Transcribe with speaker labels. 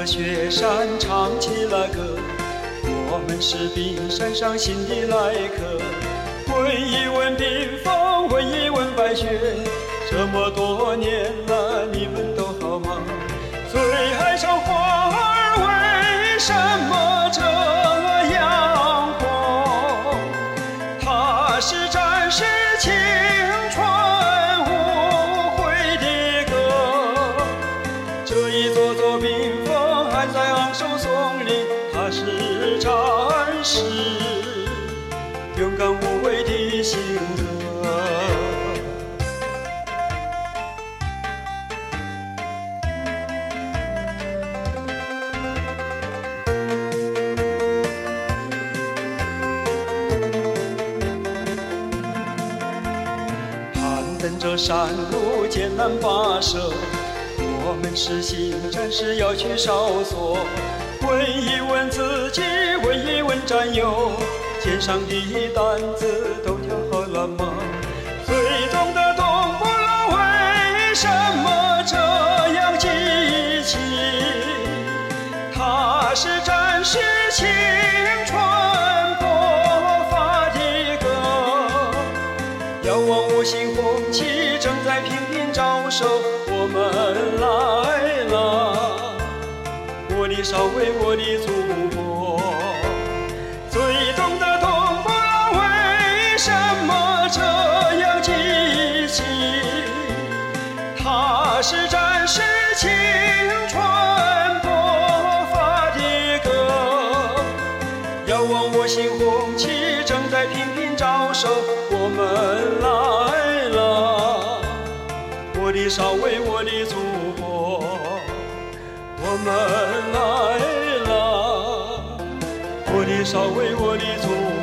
Speaker 1: 了雪山唱起了歌，我们是冰山上新的来客。问一问冰封，问一问白雪，这么多年了，你们都好吗？最爱上花儿为什么这样红？它是展示青春无悔的歌。这一座座冰峰还在昂首耸立，它是战士勇敢无畏的性格。等着山路艰难跋涉，我们是新战士要去哨所。问一问自己，问一问战友，肩上的担子都挑好了吗？最终的东部路为什么这样激情？它是战士青春勃发的歌。遥望五星红旗正在频频招手，我们来了，我的少尉，我的祖国。最终的东部为什么这样激情？它是战士青春勃发的歌。遥望五星红旗正在频频招手，我们来了，我的少尉，我的祖国。我们来了，我的少尉，我的祖国。